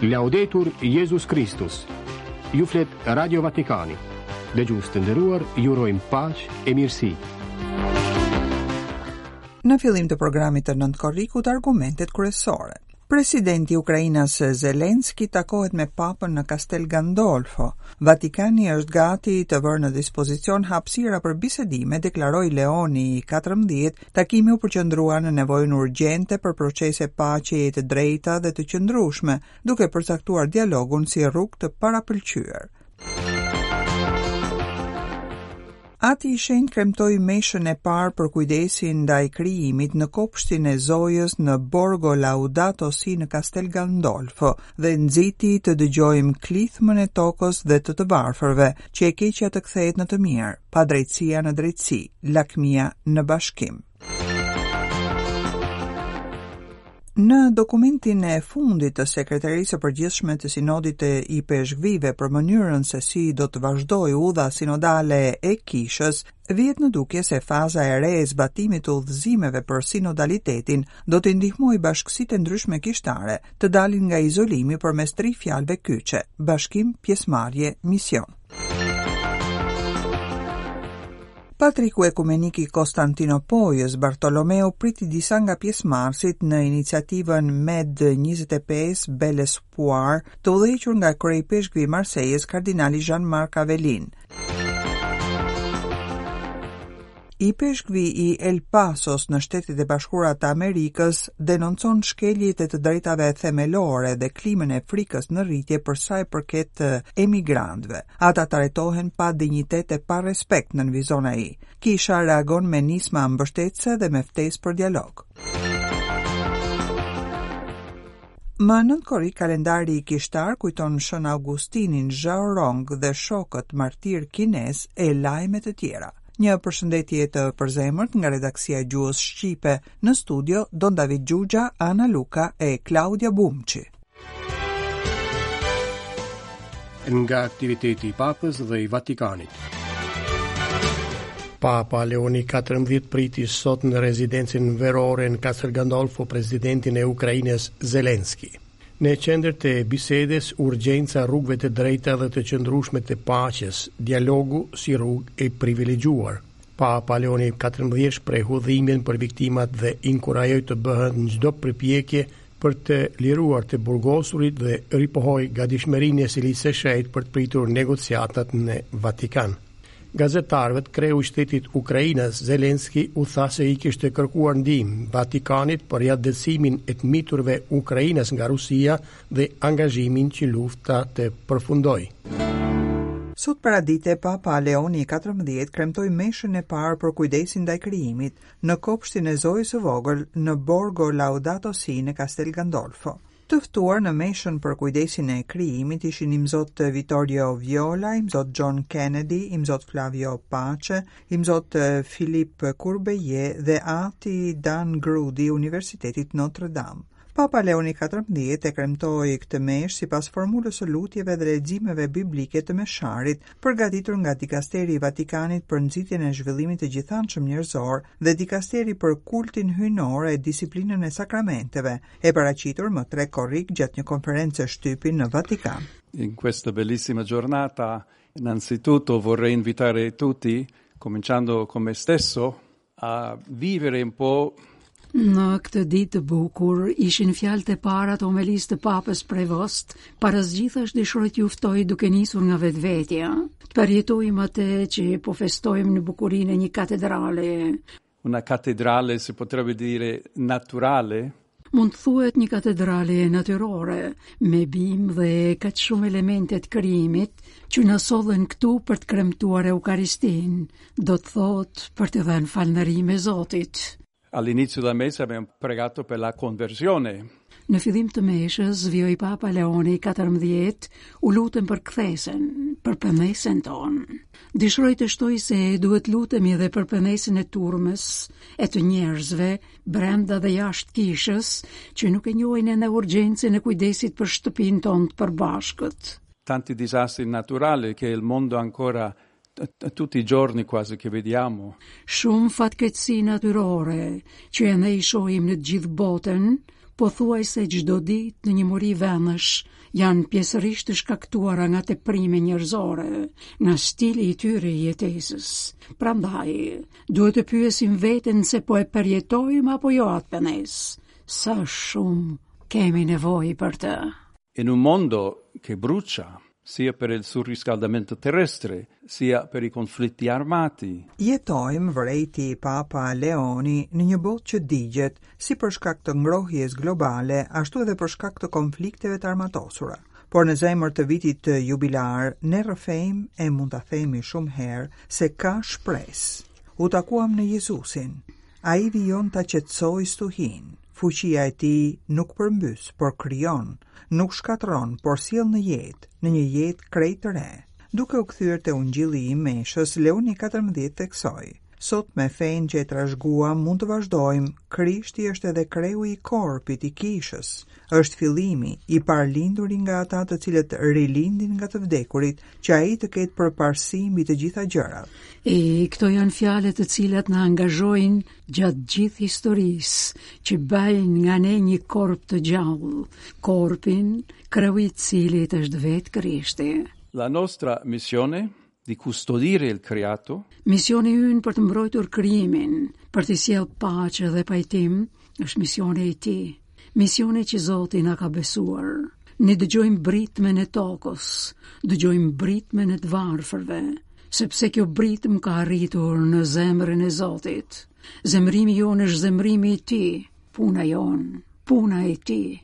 Laudetur Jesus Christus. Ju flet Radio Vatikani. Dhe gjusë të nderuar, ju urojmë paqë e mirësi. Në fillim të programit të nëntkorrikut, argumentet kryesore. Presidenti i Ukrainës Zelenski takohet me papën në Castel Gandolfo. Vatikani është gati të vërë në dispozicion hapësira për bisedime, deklaroi Leoni XIV. Takimi u përqendrua në nevojën urgjente për procese paqeje të drejta dhe të qëndrueshme, duke përcaktuar dialogun si rrugë të parapëlqyer. Ati i shenjtë kremtoi meshën e parë për kujdesin ndaj krijimit në kopshtin e Zojës në Borgo Laudato Si në Castel Gandolfo dhe nxiti të dëgjojmë klithmën e tokës dhe të varfërve, që e keqja të kthehet në të mirë, padrejtësia në drejtësi, lakmia në bashkim. Në dokumentin e fundit të Sekretarisë së Përgjithshme të Sinodit të IPSHQ-vive për mënyrën se si do të vazhdojë udha sinodale e Kishës, vjet në dukje se faza e re e zbatimit të udhëzimeve për sinodalitetin do të ndihmojë bashkësitë ndryshme kishtare të dalin nga izolimi përmes 3 fjalëve kyçe: bashkim, pjesëmarrje, mision. Patriku Ekumenik i Konstantinopolës, Bartolomeo, priti disa nga pjesëmarrësit në iniciativën Med 25 Bel Espoir, të udhëhequr nga kryePeshqvi i Marsejës, kardinali Jean-Marc Avelin. IPSHQ-vi i El Pasos në Shtetet e Bashkuara të Amerikës denoncon shkeljet e të drejtave themelore dhe klimën e frikës në rritje për sa i përket emigrantëve. Ata trajtohen pa dinjitet e pa respekt, nënvizon ai. Kisha reagon me nisma mbështetëse dhe me ftesë për dialog. Më nëntkorrik, kalendari i kishtar kujton Shën Augustinin, Zhaorong dhe shokët martir kinez e lajme të tjera. Një përshëndetje të përzemërt nga redaksia e Gjuhës Shqipe, në studio Don David Gjugja, Ana Luka e Claudia Bumçi. Nga aktiviteti i Papës dhe i Vatikanit. Papa Leoni XIV priti sot në rezidencën verore në Castel Gandolfo presidentin e Ukrainës Zelenski. Në qendër të bisedes, urgjenca rrugëve të drejta dhe të qëndrueshme të paqes, dialogu si rrugë e privilegjuar. Papa Leoni XIV shprehu dhimbjen për viktimat dhe inkurajoi të bëhen çdo përpjekje për të liruar të burgosurit dhe ripohoi gatishmërinë e Silisë së Shejtë për të pritur negociatat në Vatikan. Gazetarëve të kreu i shtetit Ukrainës, Zelenski u tha se i kishte kërkuar ndihmë Vatikanit për jatëdhësimin e të miturve Ukrainës nga Rusia dhe angazhimin që lufta të përfundojë. Sot paradite, Papa Leoni XIV kremtoi meshën e parë për kujdesin ndaj krijimit në kopshtin e Zojës së Vogël në Borgo Laudato Si në Castel Gandolfo. Të ftuar në meshën për kujdesin e krijimit ishin imzot Vittorio Viola, imzot John Kennedy, imzot Flavio Pace, imzot Philippe Courbet dhe ati Dan Grudi, Universitetit Notre Dame. Papa Leoni XIV e kremtoi këtë meshë sipas formulës së lutjeve dhe leximeve biblike të mesharit, përgatitur nga Dikasteri i Vatikanit për nxitjen e zhvillimit të gjithanshëm njerëzor dhe Dikasteri për kultin hyjnor e disiplinën e sakramenteve, e paraqitur më 3 korrik gjatë një konference shtypi në Vatikan. In questa bellissima giornata, innanzitutto vorrei invitare tutti, cominciando con me stesso, a vivere un po'. Në këtë ditë të bukur, ishin fjalët e para të homelisë të Papës Prevost, parasgjithash dëshiroj t'ju ftoj duke nisur nga vetvetja. Të përjetojmë atë që po festojmë në bukurinë e një katedrale. Una cattedrale, si potrebbe dire, naturale. Mund të thuhet një katedrale natyrore, me bimë dhe kaq shumë elemente të krijimit që na sodhen këtu për të kremtuar Eukaristin, do të thotë për të dhënë falënderim Zotit. All'inizio della messa abbiamo pregato per la conversione. Në fillim të meshës, vjoj Papa Leoni XIV u lutën për kthesen, për përmesen tonë. Dëshiroj të shtoj se duhet lutemi edhe për përmesen e turmës, e të njerëzve, brenda dhe jashtë kishës, që nuk e njohin në urgjencën e kujdesit për shtëpinë tonë të përbashkët. Tanti disastri naturali che il mondo ancora tutti i giorni quasi che vediamo. Shumë fatkeqësi natyrore që ne i shohim në të gjithë botën, pothuajse çdo ditë në një mori venësh janë pjesërisht të shkaktuara nga teprime njerëzore, nga stili i tyre i jetesës. Prandaj, duhet të pyesim veten se po e përjetojmë apo jo atë penesë. Sa shumë kemi nevojë për të. In un mondo che brucia, sia per il surriscaldamento terrestre, sia per i conflitti armati. Jetojmë, vërejti Papa Leoni, në një botë që digjet, si për shkak të ngrohjes globale, ashtu edhe për shkak të konflikteve të armatosura. Por në zemër të vitit të jubilar, ne rrëfejmë e mund ta themi shumë herë se ka shpresë. U takuam në Jezusin. Ai vijon ta qetësoj stuhin. Fuqia e tij nuk përmbys, por krijon, nuk shkatron, por sjell në një jetë krejt të re. Duke u kthyer te Ungjilli i Meshës, Leoni 14 theksoi: Sot me fenë që e trashëguam mund të vazhdojmë. Krishti është edhe kreu i korpit i kishës. Është fillimi i parlinduri nga ata të cilët rilindin nga të vdekurit, që ai të ketë përparësi mbi të gjitha gjërat. Këto janë fjalët të cilat na angazhojnë gjatë gjithë historisë, që bëjnë nga ne një korp të gjallë, korpin kreu i cilit është vetë Krishti. La nostra missione di custodire il creato. Misioni ynë për të mbrojtur krijimin, për të sjellë paqe dhe pajtim, është misioni i tij. Misioni që Zoti na ka besuar. Ne dëgjojmë britmen e tokës, dëgjojmë britmen e të varfërve, sepse kjo britm ka arritur në zemrën e Zotit. Zemrimi jonë është zemrimi i tij, puna jonë, puna e tij.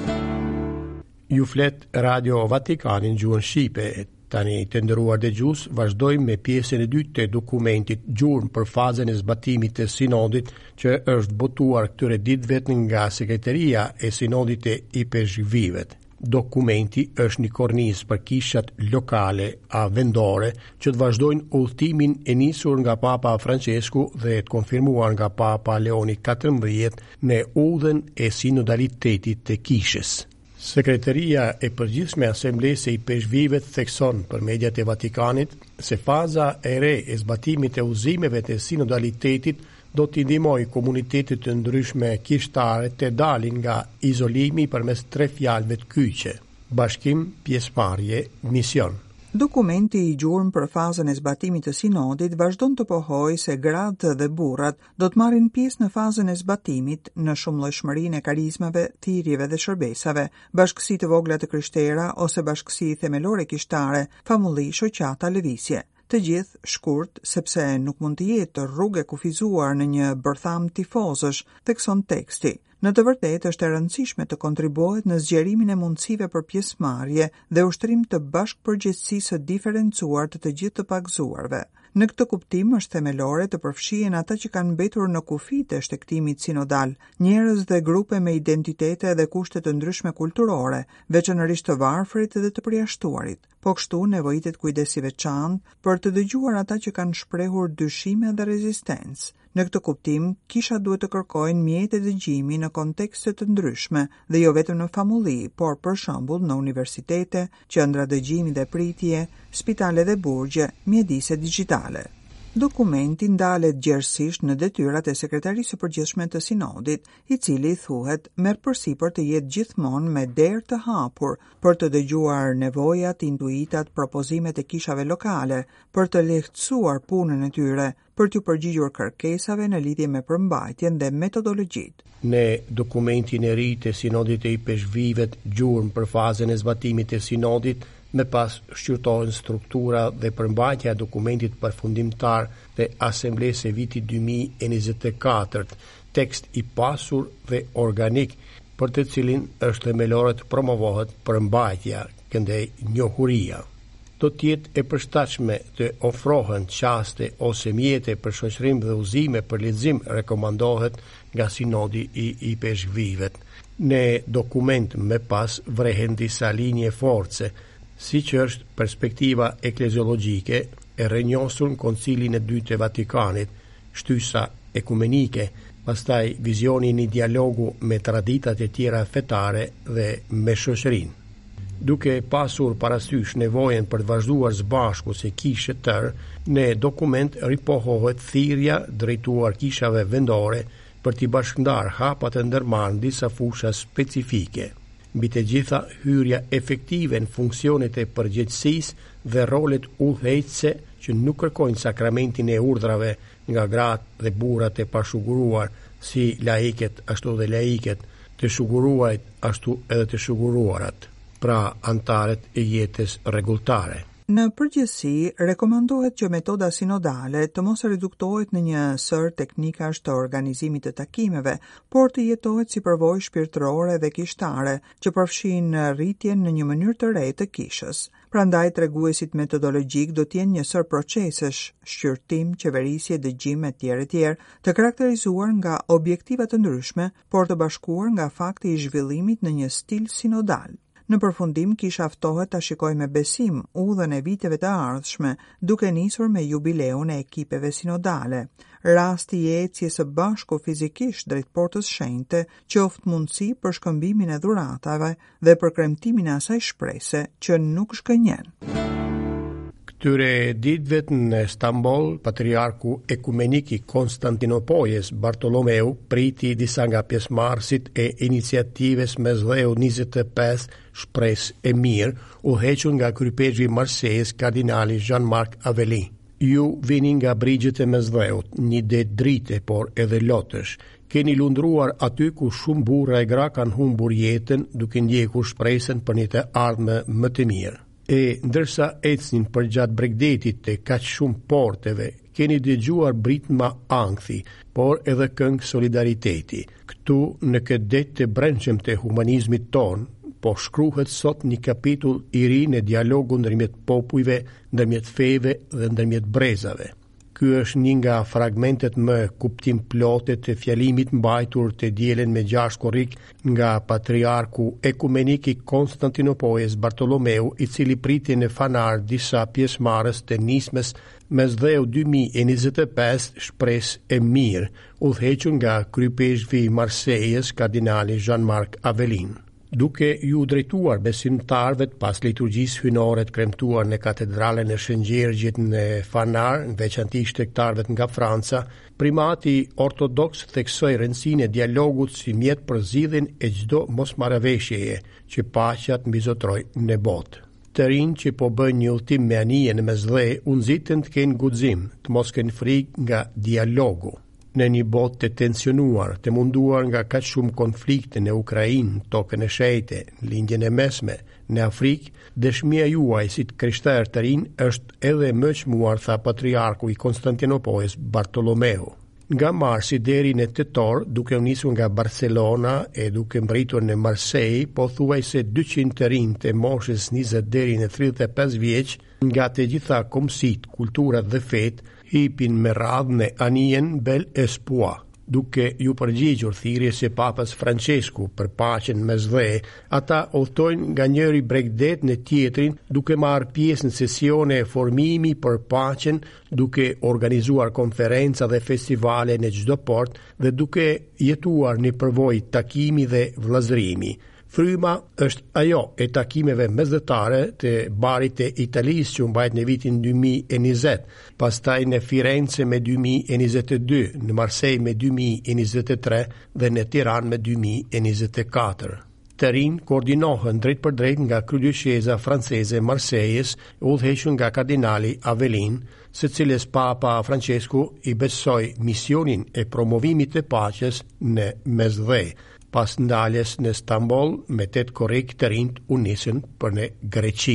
Ju flet Radio Vatikanin gjuhën shqipe. Tani të nderuar dëgjues, vazhdojmë me pjesën e dytë të dokumentit gjurmë për fazën e zbatimit të sinodit që është botuar këtyre ditëve nga Sekretaria e Sinodit e IPSHV-ve. Dokumenti është një kornizë për kishat lokale a vendore që të vazhdojnë udhëtimin e nisur nga Papa Francesku dhe të konfirmuar nga Papa Leoni 14 në udhën e sinodalitetit të kishës. Sekretaria e përgjithshme e Asamblesë i IPSHV-ve thekson për mediat e Vatikanit se faza e re e zbatimit e udhëzimeve të sinodalitetit do t'i ndihmojë komunitetet të ndryshme kishtare të dalin nga izolimi përmes 3 fjalëve të kyçe: bashkim, pjesëmarrje, mision. Dokumenti i gjurmë për fazën e zbatimit të sinodit vazhdon të pohojë se gratë dhe burrat do të marrin pjesë në fazën e zbatimit në shumëllojshmërinë e karizmave, thirrjeve dhe shërbesave, bashkësi të vogla të krishterë ose bashkësi themelore kishtare, famulli, shoqata, lëvizje. Të gjithë shkurt, sepse nuk mund të jetë rrugë e kufizuar në një bërtham tifozësh, thekson teksti. Në të vërtetë është e rëndësishme të kontribuohet në zgjerimin e mundësive për pjesëmarrje dhe ushtrim të bashkëpërgjegjësisë së diferencuar të gjithë të pagzuarve. Në këtë kuptim është themelore të përfshihen ata që kanë mbetur në kufit e shtektimit sinodal, njerëz dhe grupe me identitete dhe kushte të ndryshme kulturore, veçanërisht të varfrit dhe të përjashtuarit. Po kështu nevojitet kujdesi veçantë për të dëgjuar ata që kanë shprehur dyshime dhe rezistencë. Në këtë kuptim, kisha duhet të kërkojnë mjete dëgjimi në kontekste të ndryshme dhe jo vetëm në famulli, por për shembull në universitete, qendra dëgjimi dhe pritje, spitale dhe burgje, mjedise digjitale. Dokumenti ndalet gjerësisht në detyrat e Sekretarisë së Përgjithshme të Sinodit, i cili thuhet merr përsipër të jetë gjithmonë me derë të hapur për të dëgjuar nevojat, intuitat, propozimet e kishave lokale, për të lehtësuar punën e tyre, për t'u përgjigjur kërkesave në lidhje me përmbajtjen dhe metodologjitë. Në dokumentin e ri të Sinodit e IPSHV-ve gjurmë për fazën e zbatimit të Sinodit, me pas shqyrtohen struktura dhe përmbajtja e dokumentit përfundimtar dhe Asamblesë e vitit 2024, tekst i pasur dhe organik për të cilin është themelore të promovohet përmbajtja këndej njohuria. Do t'jetë e përshtatshme të ofrohen qaste ose mjete për shoqërim dhe udhëzime për lexim rekomandohet nga Sinodi i IPSHV-ve. Në dokument me pas vrehen disa linje force, si që është perspektiva ekleziologjike e rënjosur në Koncilin e dytë të Vatikanit, shtysa ekumenike, pastaj vizioni një dialogu me traditat e tjera fetare dhe me shoqërinë. Duke pasur parasysh nevojën për të vazhduar së bashku se kishë tërë, në dokument ripohohet thirrja drejtuar kishave vendore për t'i bashkëndar hapat e ndërmarrë disa fusha specifike. Mbi të gjitha hyrja efektive në funksionet e përgjegjësisë dhe rolet udhëheqëse që nuk kërkojnë sakramentin e urdhrave nga gratë dhe burrat e pashuguruar, si laiket ashtu dhe laiket, të shuguruarit ashtu edhe të shuguruarat, pra antarët e jetës rregulltare. Në përgjithësi, rekomandohet që metoda sinodale të mos reduktohet në një sër teknikash të organizimit të takimeve, por të jetohet si përvojë shpirtërore dhe kishtare, që përfshin rritjen në një mënyrë të re të kishës. Prandaj treguesit metodologjik do të jenë një sër procesesh, shqyrtim, qeverisje, dëgjim e tjerë, të karakterizuar nga objektiva të ndryshme, por të bashkuar nga fakti i zhvillimit në një stil sinodal. Në përfundim, kisha ftohet ta shikoj me besim udhën e viteve të ardhshme, duke nisur me jubileun e ekipeve sinodale. Rasti i ecjes së bashku fizikisht drejt portës shenjte qoftë mundësi për shkëmbimin e dhuratave dhe për kremtimin e asaj shprese që nuk shkënjen. Këtyre ditëve në Stamboll, patriarku ekumenik i Konstantinopoljes Bartolomeu priti disa nga pjesëmarrësit e iniciatives Mesdheu 25 Shpresë e Mirë, udhëhequr nga krypezhi i Marsejës kardinali Jean-Marc Avelin. Ju vini nga brigjet e Mesdheut, një det drite, por edhe lotësh. Keni lundruar aty ku shumë burra e gra kanë humbur jetën duke ndjekur shpresën për një të ardhme më të mirë. E ndërsa ecnin për gjatë Bregdetit të kaq shumë porteve, keni dëgjuar britma ankthi, por edhe këngë solidariteti. Këtu në këtë det të brendshëm të humanizmit ton, po shkruhet sot një kapitull i ri në dialogu ndërmjet popujve, ndërmjet feve dhe ndërmjet brezave. Ky është një nga fragmentet më kuptim plote të fjalimit mbajtur të dielen me 6 korrik nga patriarku ekumenik i Konstantinopoljes Bartolomeu, i cili priti në Fanar disa pjesëmarrës të nismes Mesdheu 2025 Shpresë e Mirë, udhëhequr nga krypezhvi i Marsejës kardinali Jean-Marc Avelin. Duke ju drejtuar besimtarëve pas liturgjisë hynore të kremtuar në katedralen e Shëngjergjit në Fanar, veçanërisht tregtarëve nga Franca, primati ortodoks theksoi rëndësinë e dialogut si mjet për zgjidhjen e çdo mosmarrëveshjeje që paqja të mbizotroj në botë. Të rinj që po bën një udhtim me anije në Mesdhe, u nxitën të kenë guxim, të mos kenë frikë nga dialogu. Në një botë të tensionuar, të munduar nga kaq shumë konflikte në Ukrainë, tokën e shenjtë, në lindjen e mesme, në Afrikë, dëshmia juaj si krishterë të rinj është edhe më çmuar, tha patriarku i Konstantinopoljes Bartolomeu. Nga marsi deri në tetor, duke u nisur nga Barcelona e duke mbritur në Marseille, pothuajse 200 të rinj të moshës 20 deri në 35 vjeç, nga të gjitha komësitë, kulturat dhe fetë, hipin me radhë në anijen Bel Espoir. Duke ju përgjigjur thirrjes së Papës Francesku për paqen Mesdhe, ata udhtojnë nga njëri Bregdet në tjetrin, duke marrë pjesë në sesione formimi për paqen, duke organizuar konferenca dhe festivale në çdo port dhe duke jetuar në përvojë takimi dhe vëllazërimi. Fryma është ajo e takimeve mesdhetare të barit të Italisë që mbajt në vitin 2020, pastaj në Firenze me 2022, në Marseille me 2023 dhe në Tiranë me 2024. Të rinj koordinohen drejt për drejt nga kryedyqeza franceze Marsejës, udhëhequr nga kardinali Avelin, së cilës Papa Francesku i besoi misionin e promovimit të paqes në Mesdhe. Pas ndaljes në Stamboll, me 8 korrik të rinjt u nisën për në Greqi.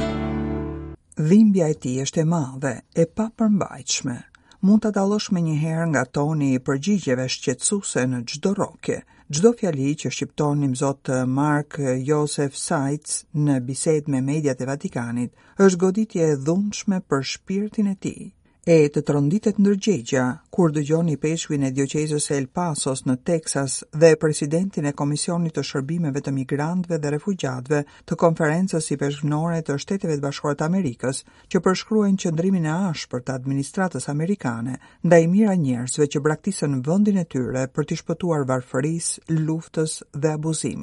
Dhimbja e tij është e madhe, e papërmbajtshme. Mund ta dallosh me njëherë nga toni i përgjigjeve shqetësuese në çdo rroke. Çdo fjali që shqiptonim zot Mark Joseph Seitz në bisedë me mediat e Vatikanit është goditje e dhunshme për shpirtin e tij. E të tronditet ndërgjegja kur dëgjoni peshkuin e dioqezës së El Pasos në Teksas dhe presidentin e Komisionit të Shërbimeve të Migrantëve dhe Refugjatëve të Konferencës i Peshkënore të Shteteve të Bashkuara të Amerikës, që përshkruajnë qëndrimin e ashpër të administratës amerikane ndaj mira njerëzve që braktisën vendin e tyre për të shpëtuar varfërisë, luftës dhe abuzimit.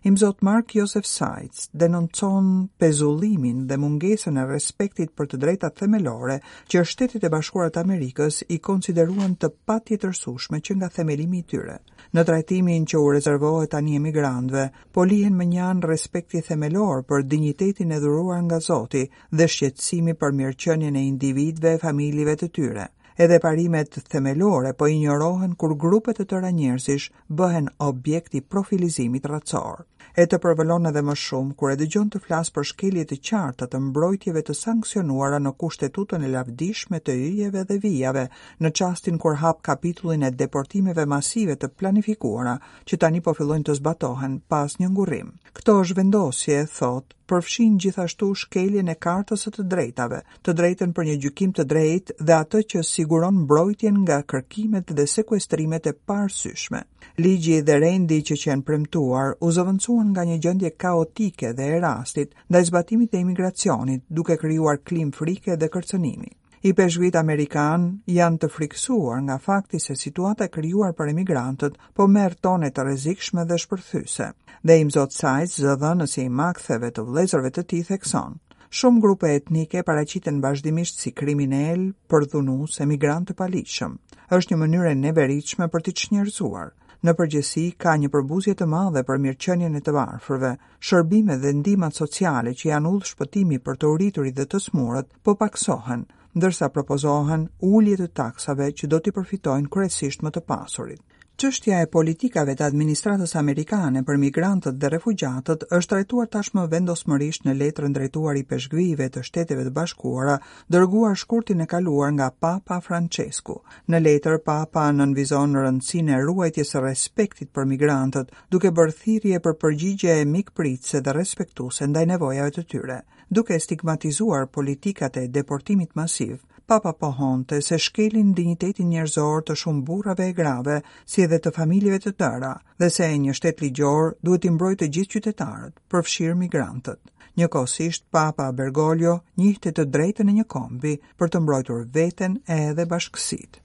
Imzot Mark Joseph Seitz denoncon pezullimin dhe mungesën e respektit për të drejtat themelore që Shtetet e Bashkuara të Amerikës i konsideruan të patjetërsueshme që nga themelimi i tyre. Në trajtimin që u rezervohet tani emigrantëve, po lihen më njanë respekti themelor për dinjitetin e dhuruar nga Zoti dhe shqetësimi për mirëqenien e individëve e familjeve të tyre. Edhe parimet themelore po injorohen kur grupe të tëra njerëzish bëhen objekt i profilizimit racor. E të përvëllon edhe më shumë kur e dëgjon të flas për shkelje të qarta të mbrojtjeve të sankcionuara në kushtetutën e lavdishme të yjeve dhe vijave, në çastin kur hap kapitullin e deportimeve masive të planifikuara që tani po fillojnë të zbatohen pas një ngurrim. Këto zhvendosje, thot, përfshin gjithashtu shkeljen e kartës së të drejtave, të drejtën për një gjykim të drejtë dhe atë që siguron mbrojtjen nga kërkimet dhe sekuestrimet e paarsyeshme. Ligji dhe rendi që qenë premtuar u zëvendësuan nga një gjendje kaotike dhe e rastit ndaj zbatimit të imigracionit, duke krijuar klim frike dhe kërcënimi. I peshqvit amerikan janë të frikësuar nga fakti se situata e krijuar për emigrantët po merr tone të rrezikshme dhe shpërthyese. Dhe Imzot Seitz, zëdhënësi i maktheve të vëllezërve të tij, thekson: shumë grupe etnike paraqiten vazhdimisht si kriminal, përdhunues, emigrant të paligjshëm. Është një mënyrë e neveritshme për t'i çnjerëzuar. Në përgjithësi, ka një përbuzje të madhe për mirëqenien e të varfërve, shërbimet dhe ndihmat sociale që janë udhë shpëtimi për të uriturit dhe të smurët, po paksohen, ndërsa propozohen ulje të taksave që do t'i përfitojnë kryesisht më të pasurit. Çështja e politikave të administratës amerikane për migrantët dhe refugjatët është trajtuar tashmë vendosmërisht në letrën drejtuar i peshqvive të Shteteve të Bashkuara, dërguar shkurtin e kaluar nga Papa Francesku. Në letër, Papa nënvizon rëndësinë e ruajtjes së respektit për migrantët, duke bërë thirrje për përgjigje mikpritëse dhe respektuese ndaj nevojave të tyre. Duke stigmatizuar politikat e deportimit masiv, Papa pohonte se shkelin dinjitetin njerëzor të shumë burrave e grave, si edhe të familjeve të tëra, dhe se një shtet ligjor duhet i mbrojë të gjithë qytetarët, përfshirë migrantët. Njëkohësisht, Papa Bergoglio njihte të drejtën e një kombi për të mbrojtur veten edhe bashkësitë.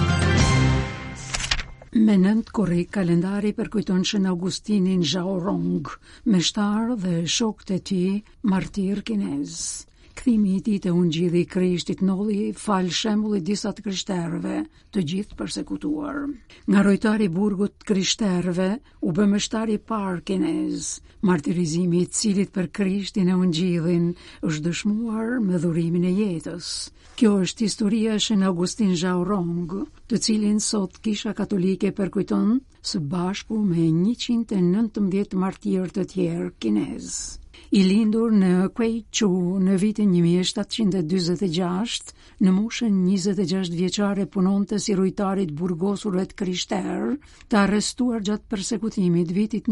Me 9 korrik, kalendari përkujton Shën Augustinin Zhaorong, meshtar dhe shokët e tij martir kinez. Kthimi i tij te ungjilli i Krishtit nolli fal shembullit disa të krishterëve, të gjithë përsekutuar. Nga rojtari i burgut krishterëve u bë mështari i parë kinez, martirizimi i cilit për Krishtin e ungjillin është dëshmuar me dhurimin e jetës. Kjo është historia e Shën Augustin Zhaorong, të cilin sot Kisha Katolike përkujton së bashku me 119 martirë të tjerë kinez. I lindur në Quechu në vitin 1746, në moshën 26 vjeçare punonte si rujtarit burgosurve të krishterë, të arrestuar gjatë përsekutimit vitit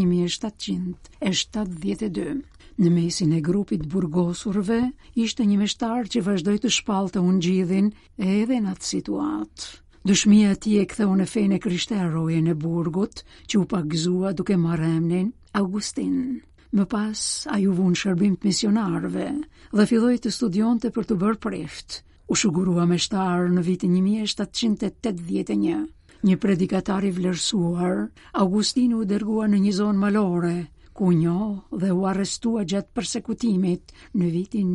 1772. Në mesin e grupit burgosurve ishte një meshtar që vazhdoi të shpallte ungjillin edhe në atë situatë. Dëshmia e tij e ktheu në fenë krishterore në burgut, që u pagëzua duke marrë emrin Augustin. Më pas, ai u vun shërbim të misionarëve dhe filloi të studionte për të bërë preft. U shugurua meshtar në vitin 1781. Një predikatar i vlerësuar, Augustini u dërgua në një zonë malore, ku njoh dhe u arrestua gjatë përsekutimit në vitin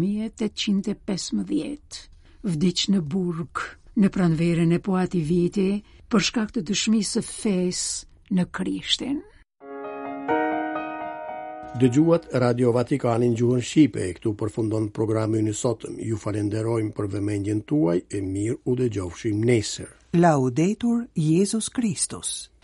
1815. Vdiq në burg, në pranverën e po atij viti, për shkak të dëshmisë së fesë në Krishtin. Dëgjuat Radio Vatikanin gjuhën Shqipe, e këtu përfundon programin e sotëm. Ju falenderojmë për vëmendjen tuaj e mirë u dëgjofshim nesër. Laudetur Jesus Christus.